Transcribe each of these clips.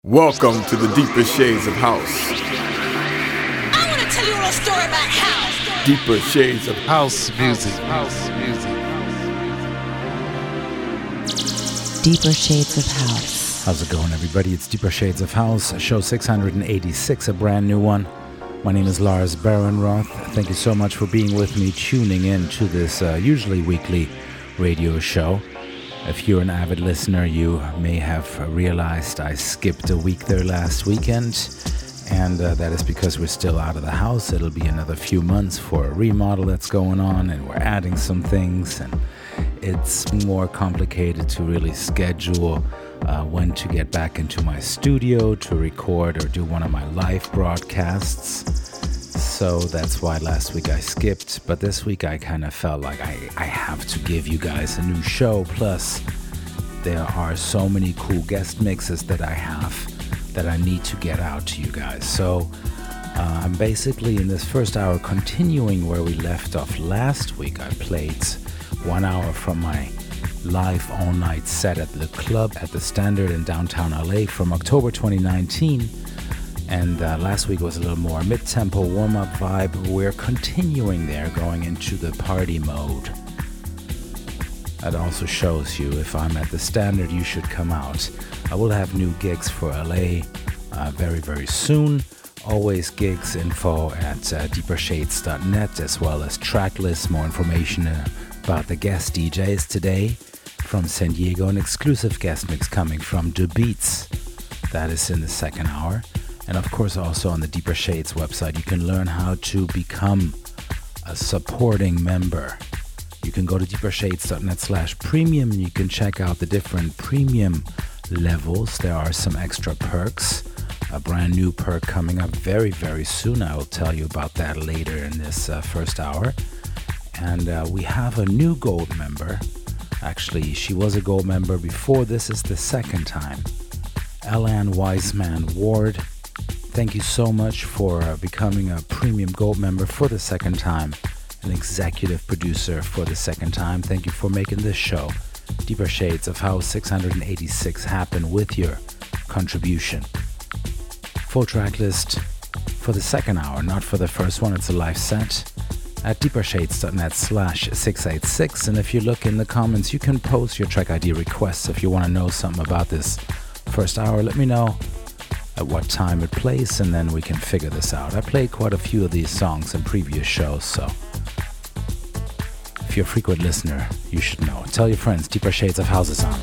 Welcome to the deeper shades of house. I want to tell you a little story about house. Deeper shades of House music. Deeper Shades of House. How's it going, everybody? It's Deeper Shades of House, show 686, a brand new one. My name is Lars Barenroth. Thank you so much for being with me, tuning in to this usually weekly radio show. If you're an avid listener, you may have realized I skipped a week there last weekend, and that is because we're still out of the house. It'll be another few months for a remodel that's going on, and we're adding some things, and it's more complicated to really schedule when to get back into my studio to record or do one of my live broadcasts. So that's why last week I skipped, but this week I kind of felt like I have to give you guys a new show. Plus, there are so many cool guest mixes that I have that I need to get out to you guys. So I'm basically in this first hour continuing where we left off last week. I played 1 hour from my live all-night set at the club at the Standard in downtown LA from October 2019. And last week was a little more mid-tempo warm-up vibe. We're continuing there, going into the party mode. That also shows you if I'm at the Standard, you should come out. I will have new gigs for LA very, very soon. Always gigs info at deepershades.net, as well as track lists, more information about the guest DJs today. From San Diego, an exclusive guest mix coming from The Beats. That is in the second hour. And of course, also on the Deeper Shades website, you can learn how to become a supporting member. You can go to deepershades.net/premium. You can check out the different premium levels. There are some extra perks. A brand new perk coming up very, very soon. I will tell you about that later in this first hour. And we have a new gold member. Actually, she was a gold member before. This is the second time. Elan Wiseman Ward. Thank you so much for becoming a premium gold member for the second time, an executive producer for the second time. Thank you for making this show, Deeper Shades of House 686, happen with your contribution. Full track list for the second hour, not for the first one. It's a live set at deepershades.net/686. And if you look in the comments, you can post your track ID requests. If you want to know something about this first hour, let me know at what time it plays, and then we can figure this out. I played quite a few of these songs in previous shows, so if you're a frequent listener, you should know. Tell your friends, Deeper Shades of House is on.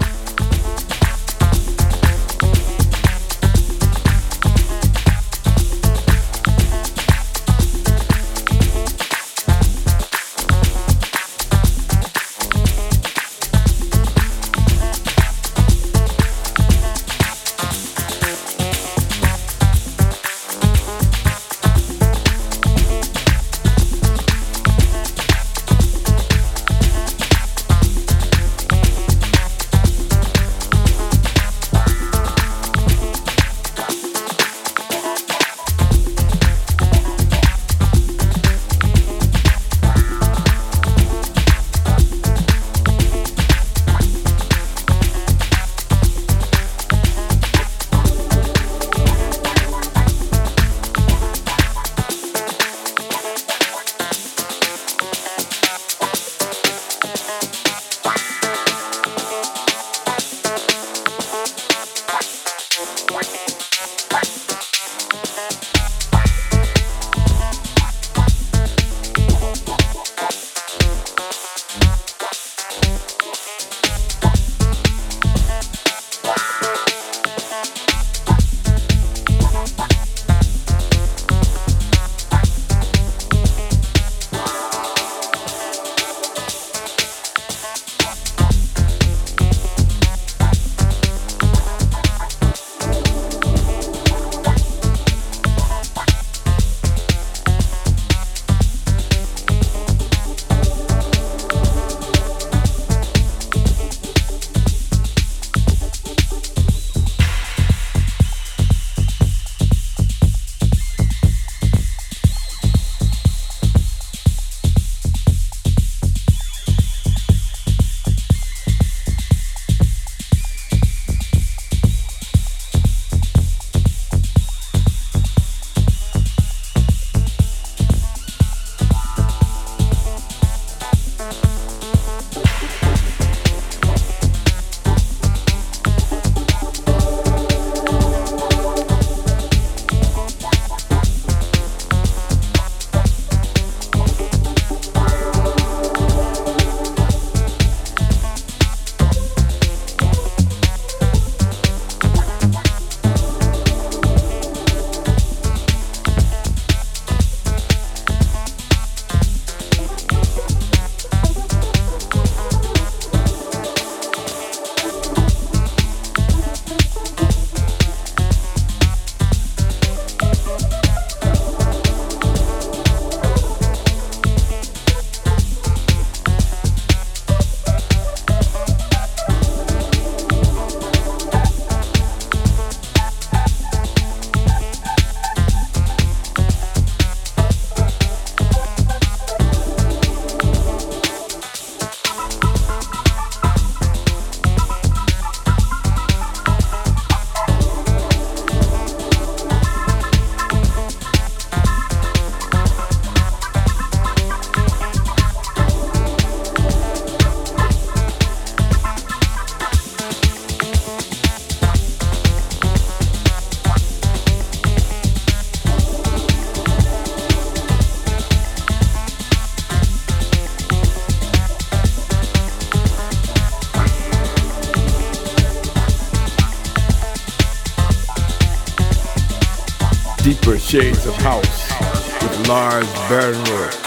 Deeper Shades of House with Lars Behrenroth.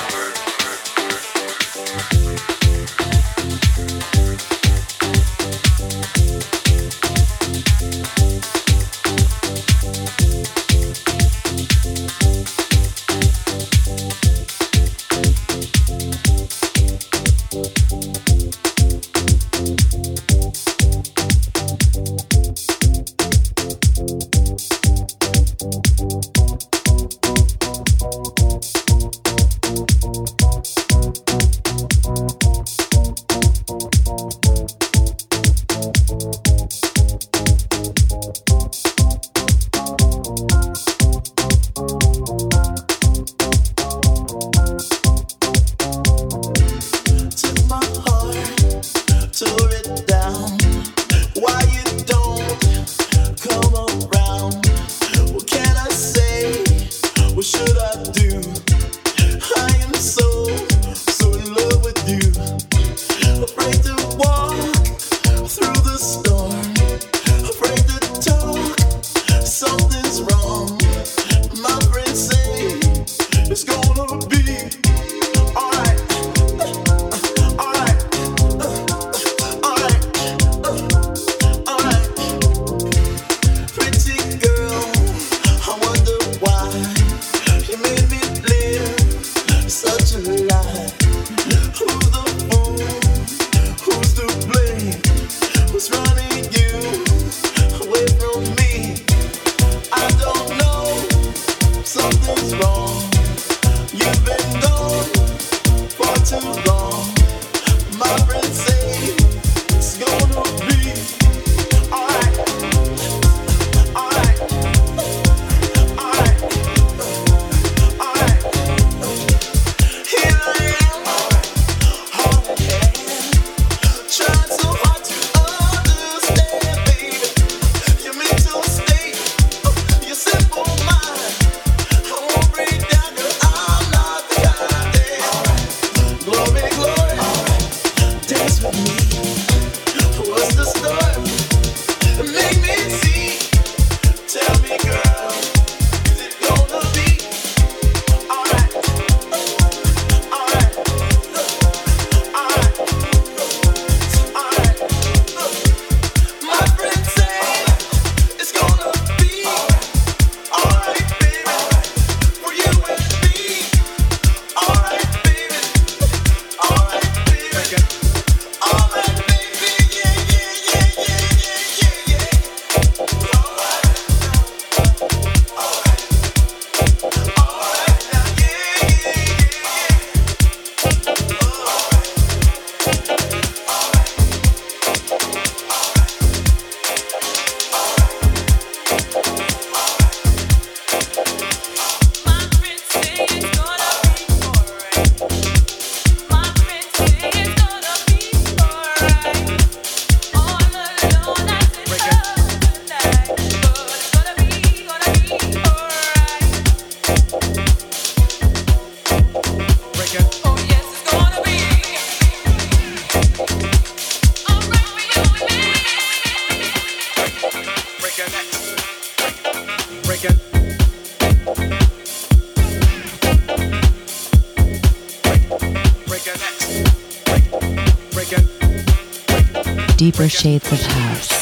Deeper Shades of House.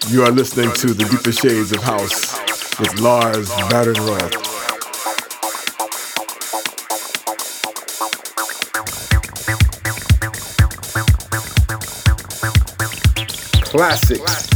You are listening to The Deeper Shades of House with Lars Badenroth. Classics.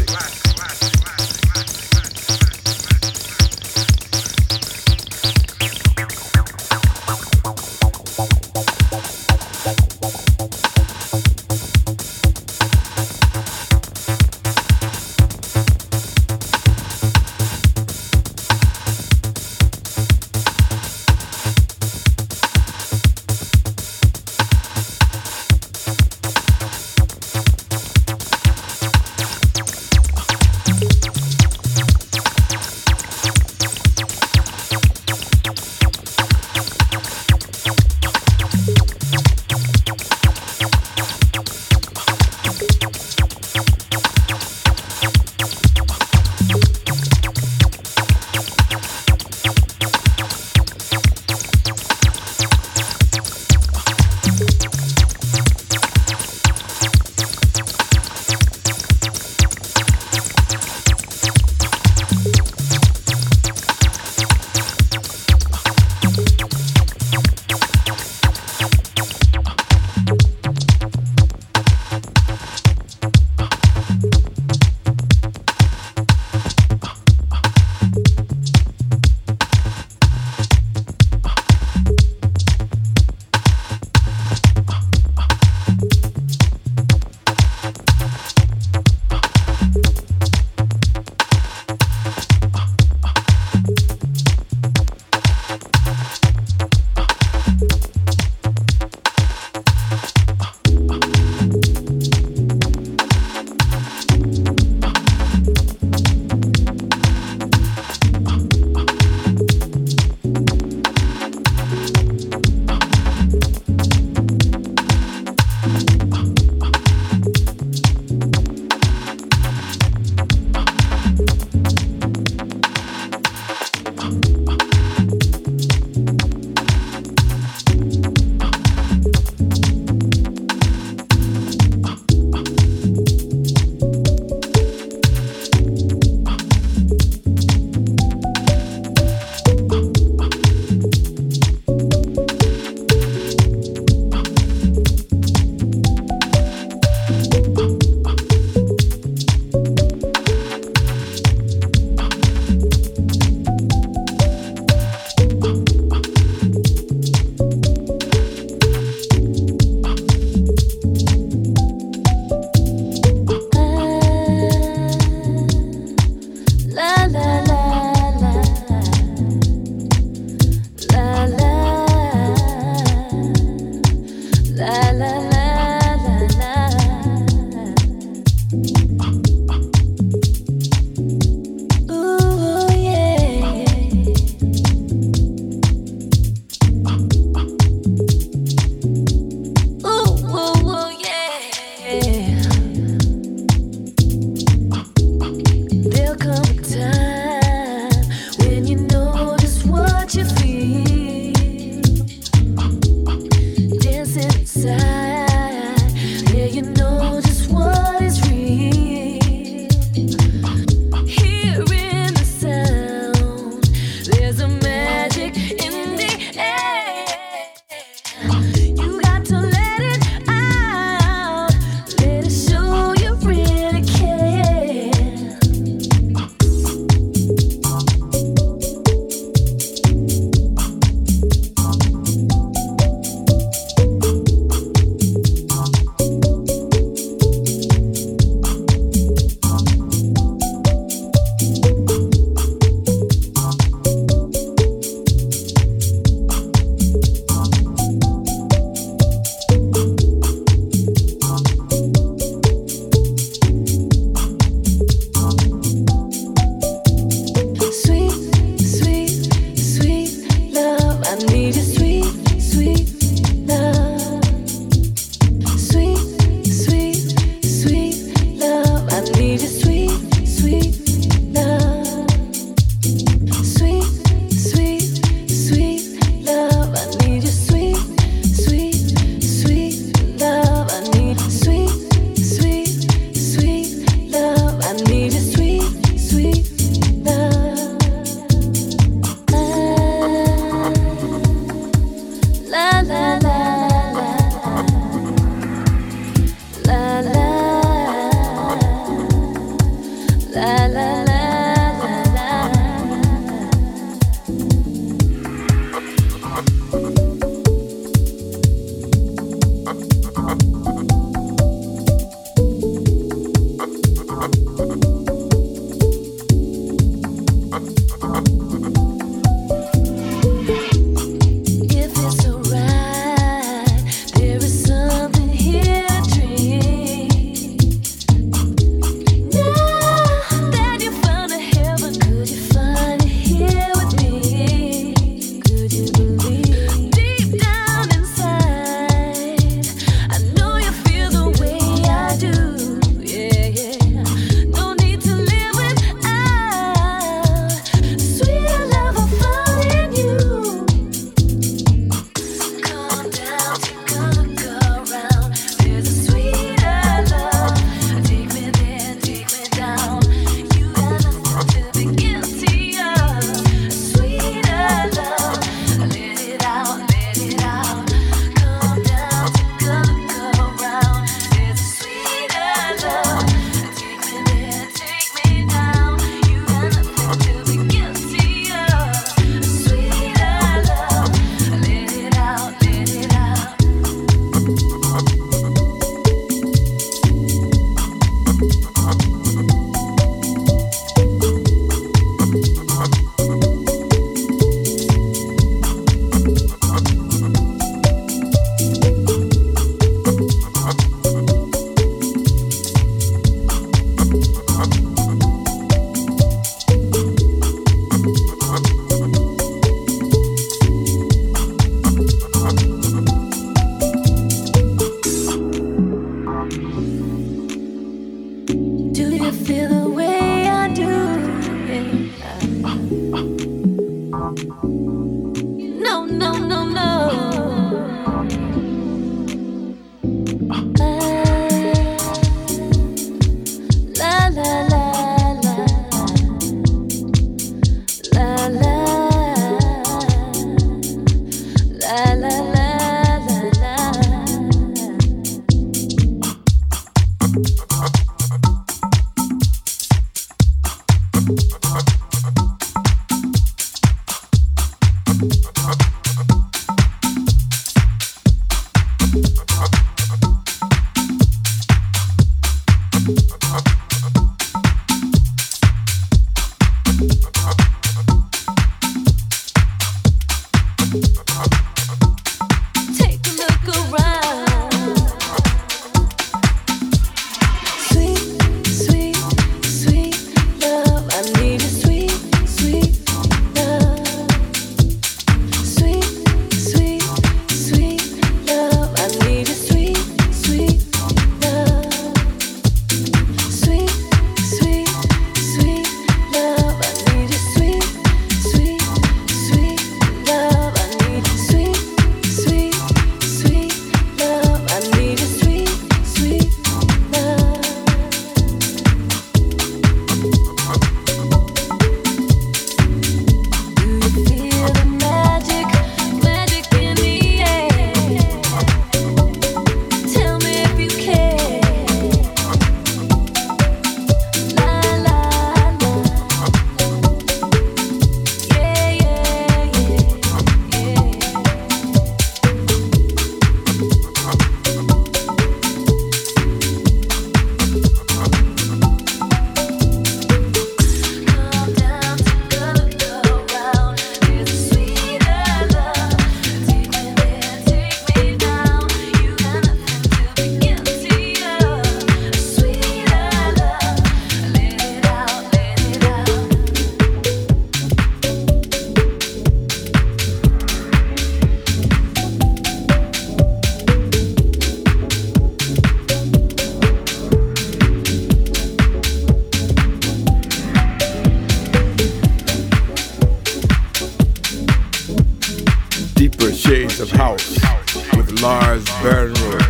Shades of House with Lars Bernroth.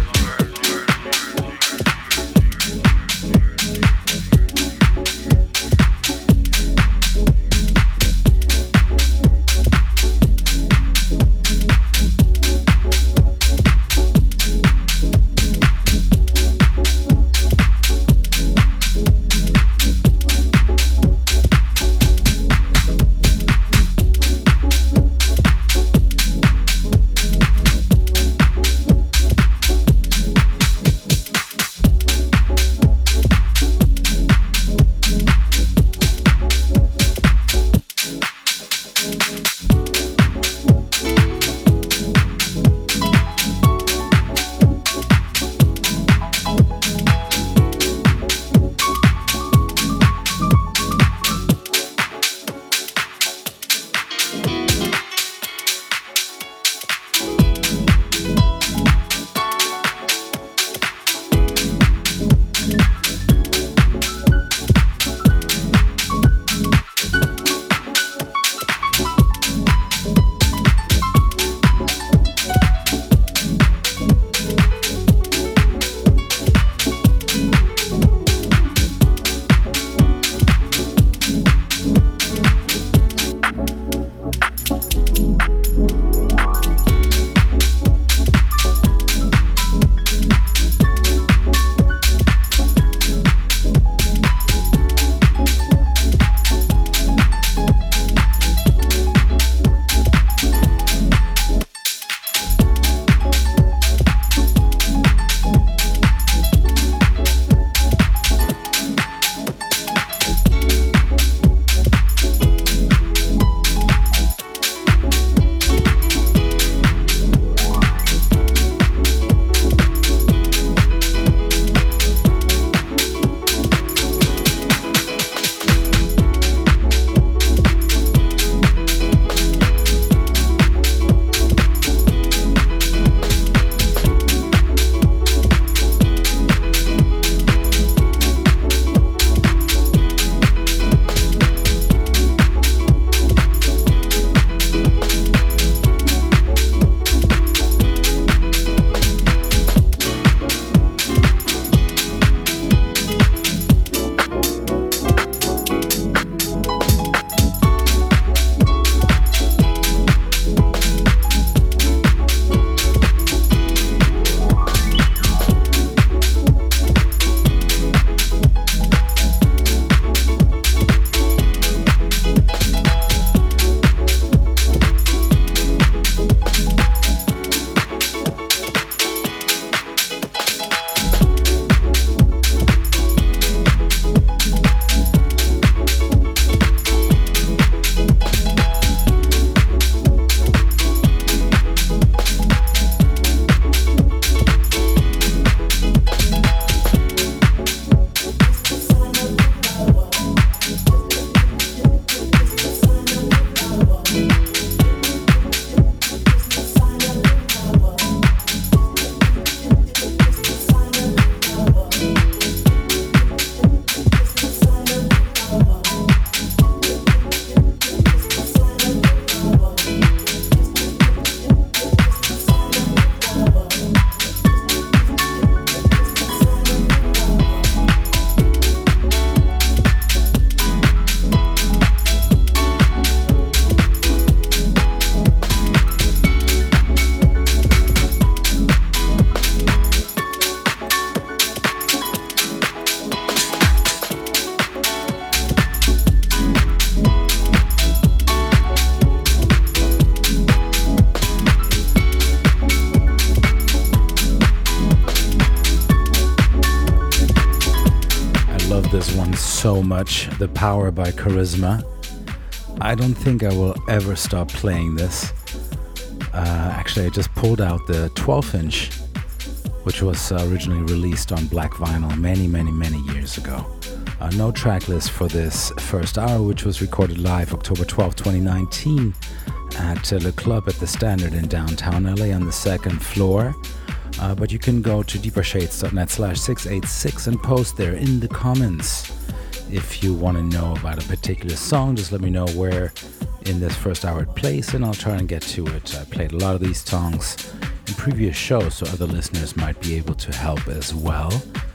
so much. The Power by Charisma. I don't think I will ever stop playing this. Actually, I just pulled out the 12-inch, which was originally released on black vinyl many years ago. No track list for this first hour, which was recorded live October 12, 2019 at Le Club at the Standard in downtown LA on the second floor. But you can go to deepershades.net/686 and post there in the comments. If you want to know about a particular song, just let me know where in this first hour it plays and I'll try and get to it. I played a lot of these songs in previous shows so other listeners might be able to help as well.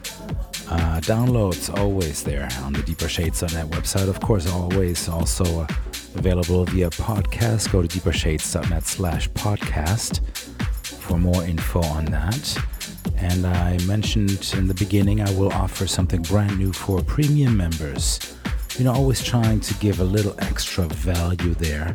Downloads always there on the deepershades.net website. Of course, always also available via podcast. Go to deepershades.net/podcast for more info on that. And I mentioned in the beginning I will offer something brand new for premium members. You know, always trying to give a little extra value there.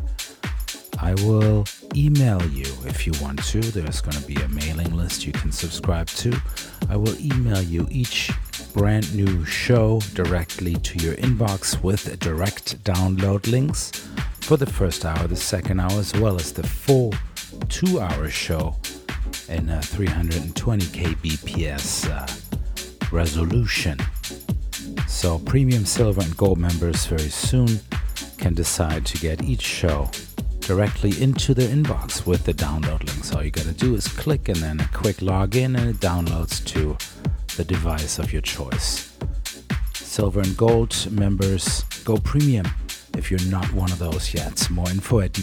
I will email you if you want to. There's going to be a mailing list you can subscribe to. I will email you each brand new show directly to your inbox with direct download links for the first hour, the second hour, as well as the full 2-hour show in 320 kbps resolution. So premium silver and gold members very soon can decide to get each show directly into their inbox with the download links. All you gotta do is click and then a quick login and it downloads to the device of your choice. Silver and gold members, go premium if you're not one of those yet. More info at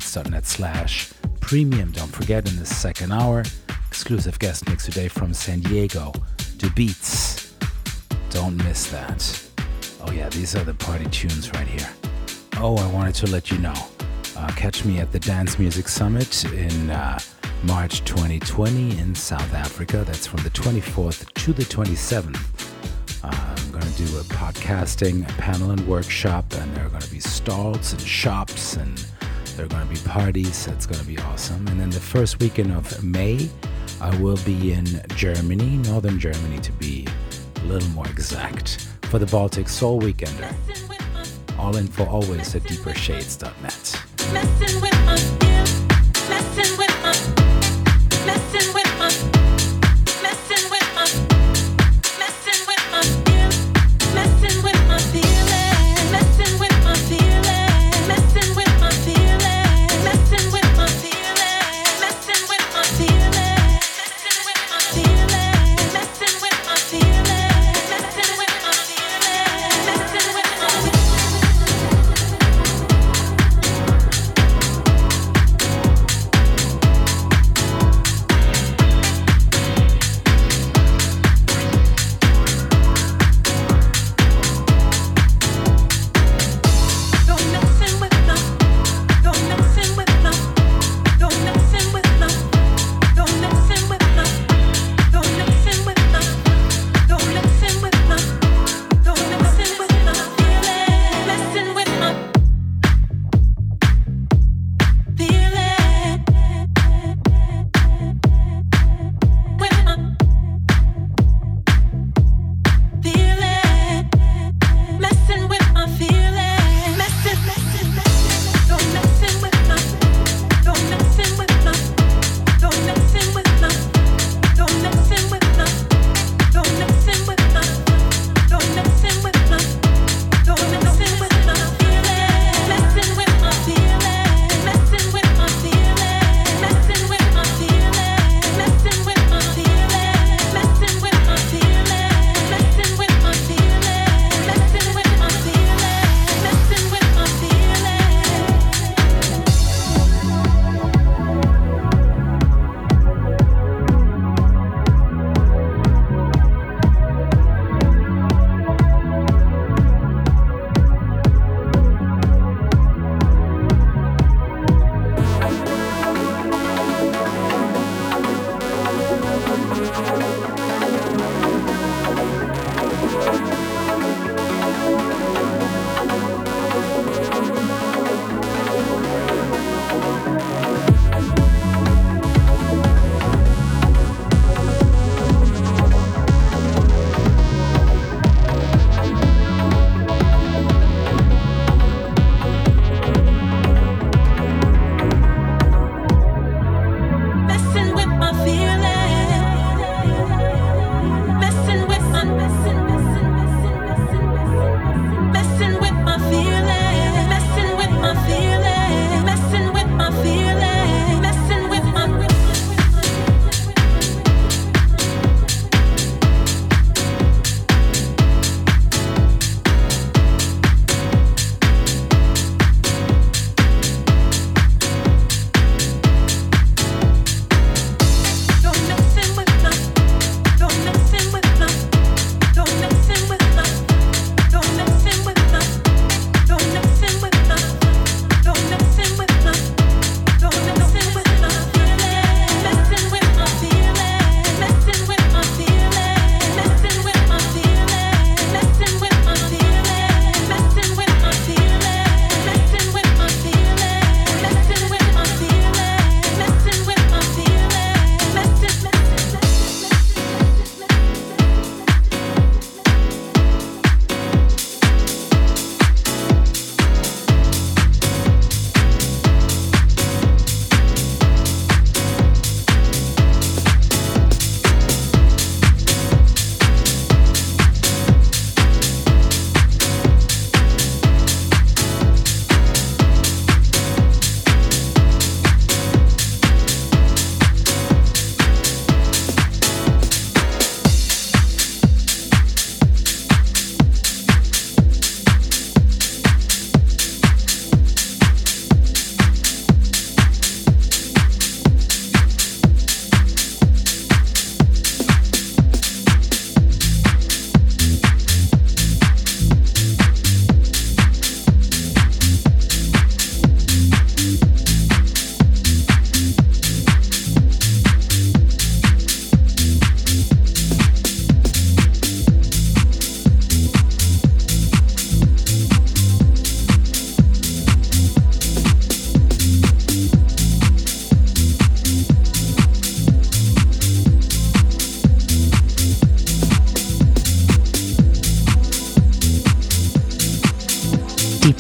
deepershades.net/premium. Don't forget, in the second hour, exclusive guest mix today from San Diego, Do Beats. Don't miss that. Oh yeah, these are the party tunes right here. Oh, I wanted to let you know. Catch me at the Dance Music Summit in March 2020 in South Africa. That's from the 24th to the 27th. I'm going to do a podcasting panel and workshop, and there are going to be stalls and shops, and there are going to be parties. That's going to be awesome. And then the first weekend of May, I will be in Germany, northern Germany to be a little more exact, for the Baltic Soul Weekender. All info always at deepershades.net. Messing with my feelings, messing with my, messing with my, messing with my, messing with my feelings, messing with my feelings, messing with my feelings, messing with my feelings, messing with my feelings, messing with my feelings, messing with my feelings, messing with my feelings, messing with my feelings, messing with my feelings.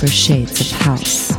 Deeper Shades of House.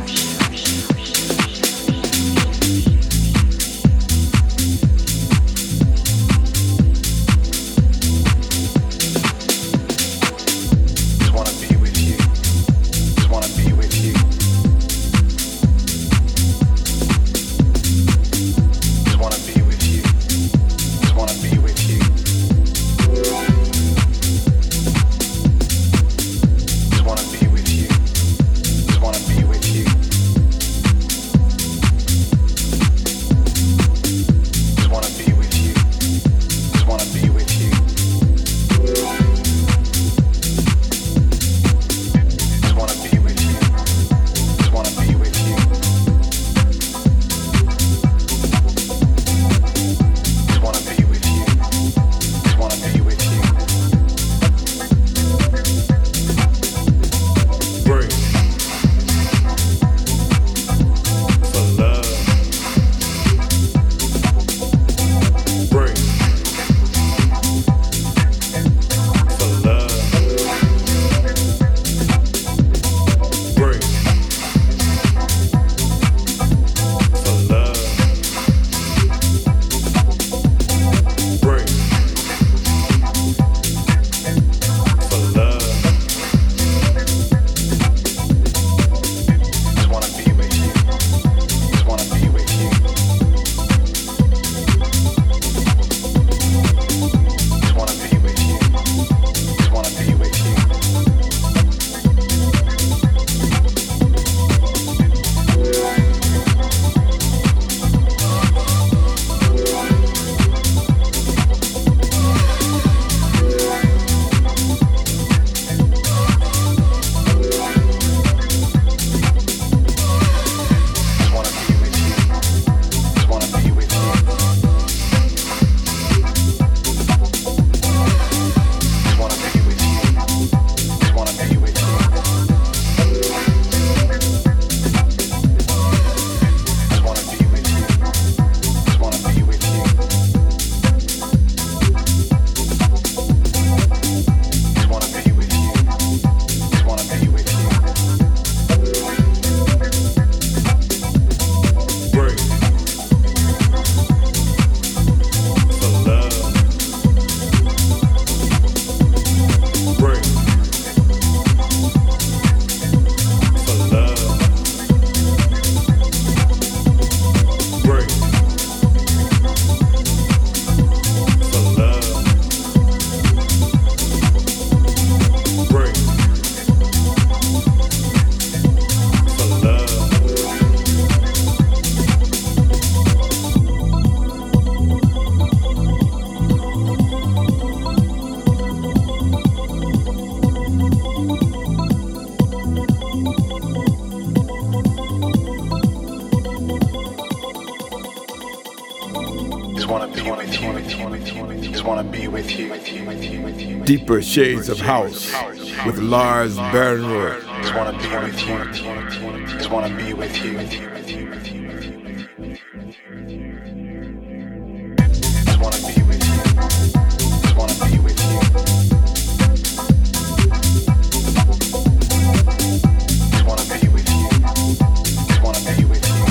Deeper Shades of House with Lars Bernroth. Just wanna be with you. Just wanna be with you. Just wanna be with you. Just wanna be with you. Just wanna be with you. Just wanna be with you.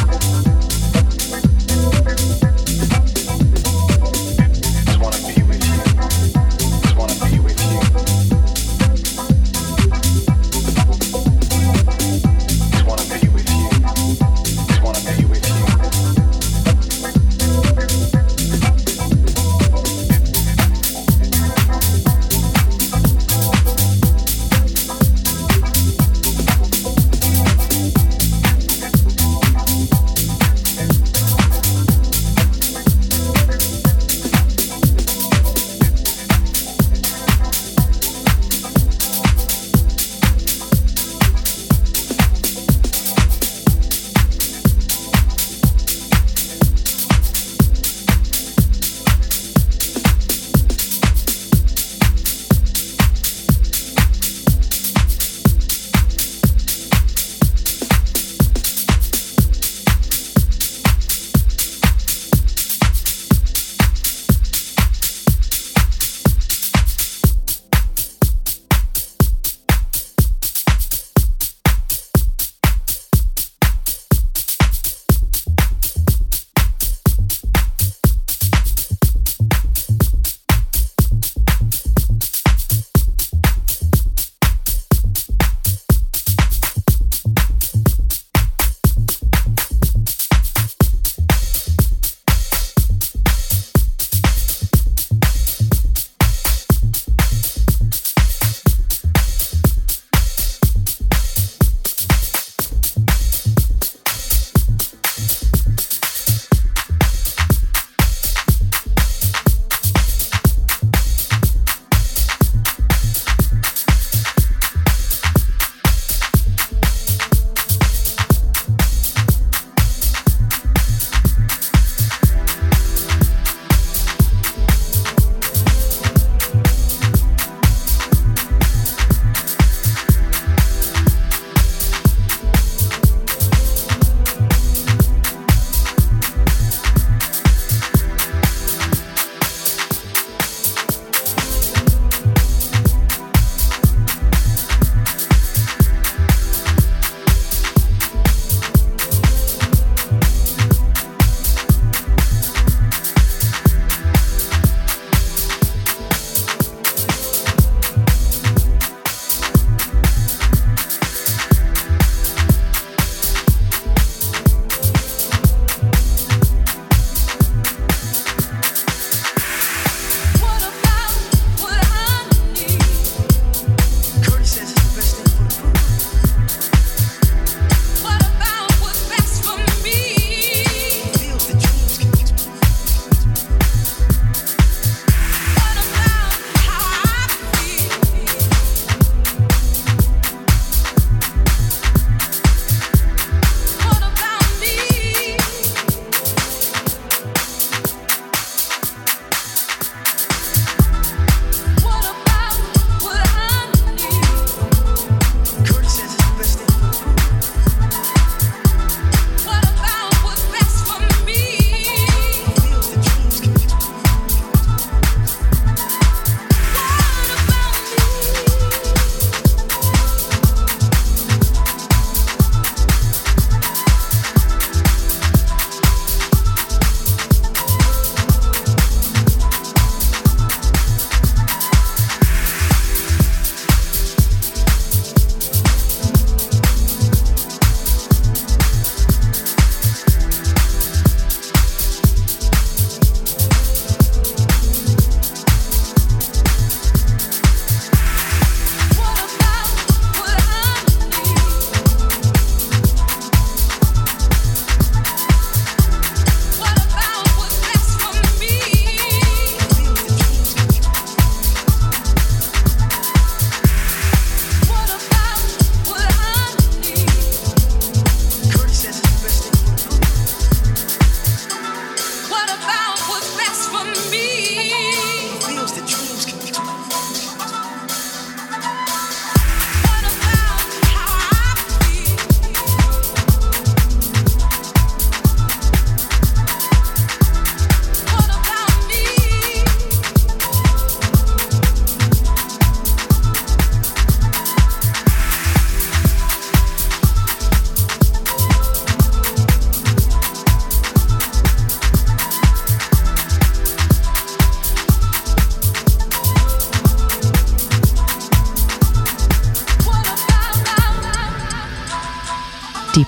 Just wanna be with you. Just wanna be with you. Just wanna be with you. Just wanna be with you.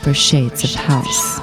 Deeper Shades of House.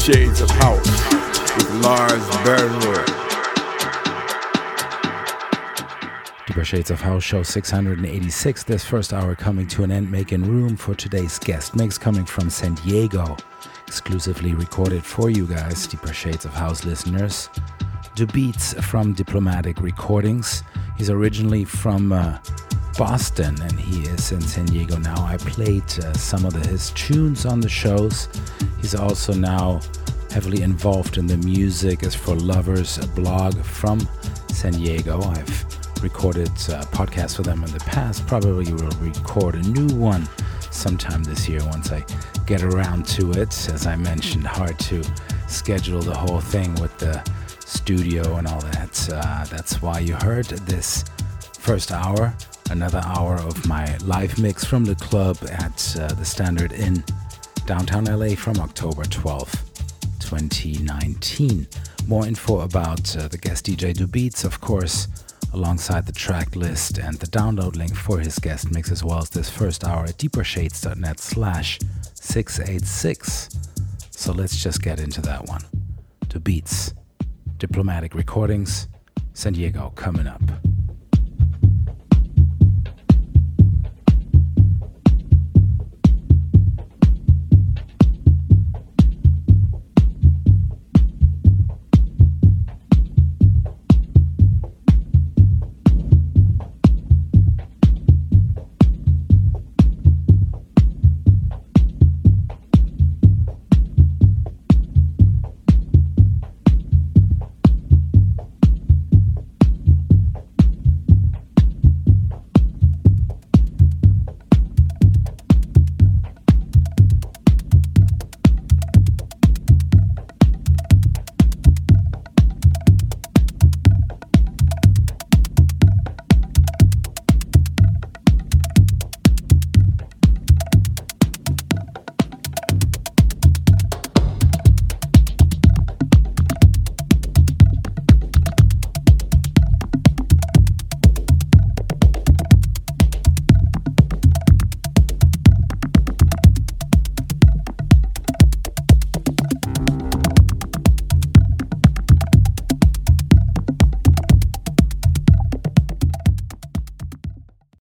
Shades of House with Lars Bernworth. Deeper Shades of House, show 686. This first hour coming to an end, making room for today's guest mix coming from San Diego. Exclusively recorded for you guys, Deeper Shades of House listeners. The Beats from Diplomatic Recordings. He's originally from Boston and he is in San Diego now. I played some of his tunes on the shows. He's also now heavily involved in the Music is for Lovers blog from San Diego. I've recorded podcasts with them in the past. Probably will record a new one sometime this year once I get around to it. As I mentioned, hard to schedule the whole thing with the studio and all that. That's why you heard this first hour, another hour of my live mix from the club at the Standard in downtown LA from October 12th, 2019. More info about the guest DJ Do Beats, of course, alongside the track list and the download link for his guest mix, as well as this first hour at deepershades.net/686. So let's just get into that one. Do Beats, Diplomatic Recordings, San Diego coming up.